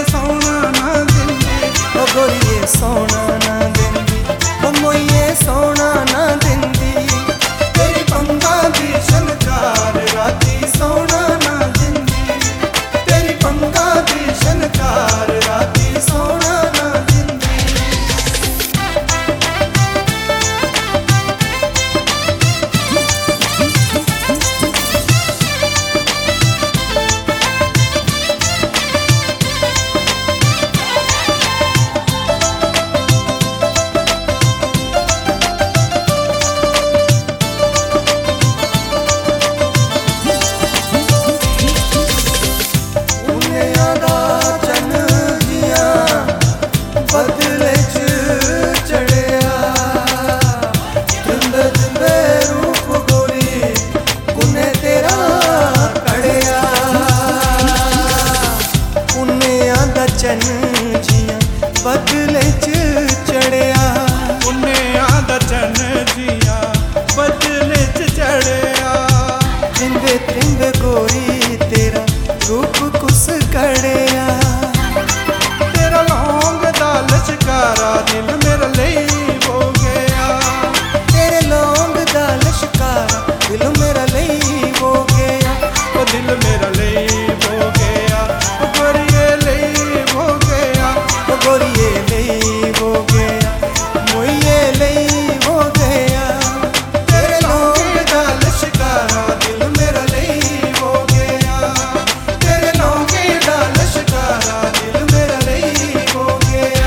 सोना ना दिंदी, ओ गोरिए सोना ना दिंदी, ओ मोइये सोना ना दिंदी। तेरी पंगा दी शनकार राती सोना ना दिंदी, तेरी पंगा दी शनकार राती सोना ना दिंदी। बदले च चढ़िया तिंबे तिंबे रूप गोरी कुने तेरा कड़िया। उन्हें आदा चन जिया बदले च चढ़िया, उन्हें आदा चन जिया बदले च चढ़िया। तिंबे तिंबे गोरी तेरा रूप कुस कड़िया। लश्कारा दिल मेरा लई हो गया, तेरे लौंग दा लश्कारा दिल मेरा लई हो गया। ओ दिल मेरा लई हो गया, ओ गोरिये लई हो गया, ओ गोरिये लई हो गया, मोइये लई हो गया। तेरे लौंग दा लश्कारा दिल मेरा लई हो गया, तेरे लौंग दा लश्कारा दिल मेरा लई हो गया।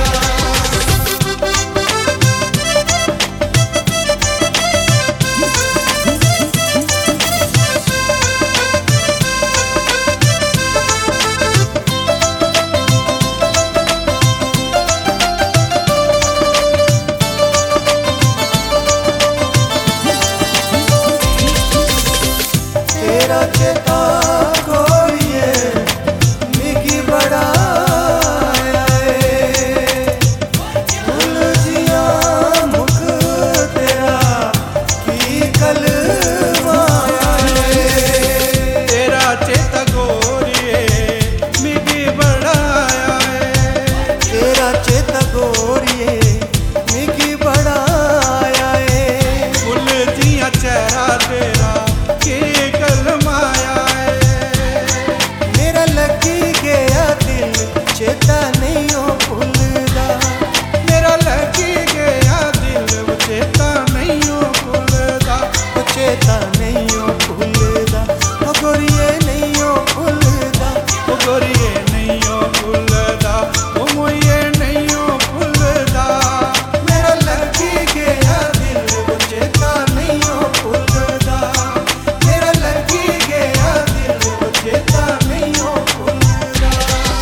तेरा चेता गोरिए मिगी बड़ा आया है, भुल जिया मुख तेरा की गल माया है। तेरा चेता गोरिए मिगी बड़ा आया है, तेरा चेता गोरिए मिगी बड़ा आया है। फुल जिया चेहरा तेरा की गल माया है। मेरा लगी गया दिल चेता नहीं हो भूलदा, मेरा लगी गया दिल वो चेता नहीं हो भूलदा, ओ चेता नहीं हो भूलदा, ओ गोरिए नहीं हो भूलदा। ओ गोरिये नहीं हो भूलदा, ओ मोइये नहीं हो भूलदा। मेरा लगी गया दिल वो चेता नहीं हो भूलदा, मेरा लगी गया दिल वो चेता नहीं हो भूलदा।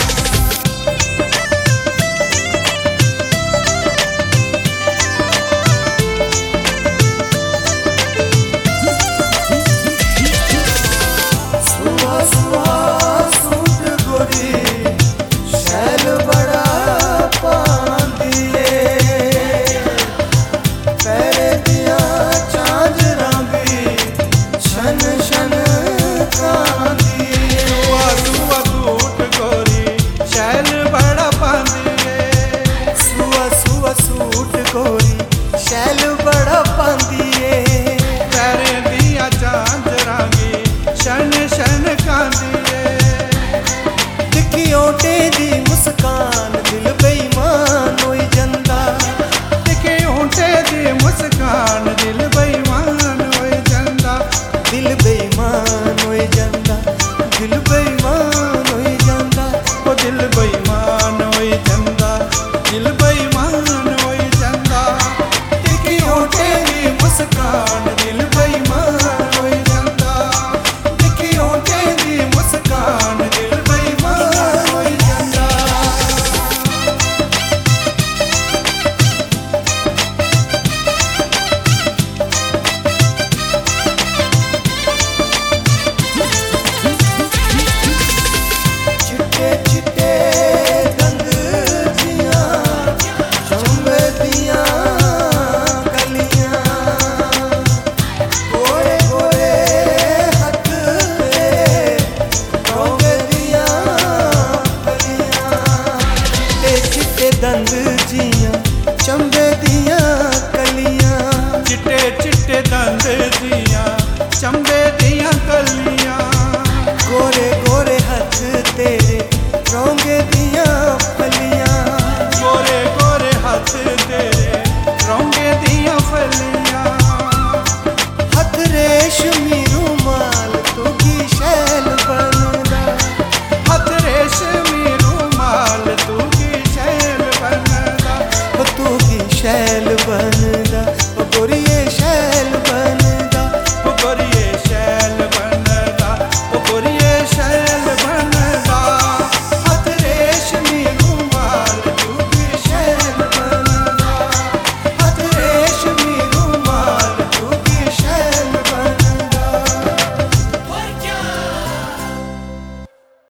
सुहा सुहा सूट गोरी शैल बड़ा पांदिए, पैरे दिया झांझरां भी शन शन कांदिए। सुआ सुआ सूट गोरी शैल बड़ा पांदिए, सुआ सुआ सूट गोरी शैल बड़ा पांदिए। पैरे दिया झांझरां भी शन शन कांदिए। दिखी ओटे दी मुस्कान दिल बेईमान होई जंदा, दिखे होंठे दी मुस्कान दिल बेईमान होई जंदा, दिल बेईमान होई जंदा, दिल बेईमान होई जंदा। ओ दिल बेईमान होई जंदा, दिल बेईमान होई जंदा। दिखे होंठे दी मुस्कान दिल बेईमान होई जंदा, दिखे होंठे दी मुस्कान दिल बेईमान होई जंदा। चिट्टे चिट्टे दंद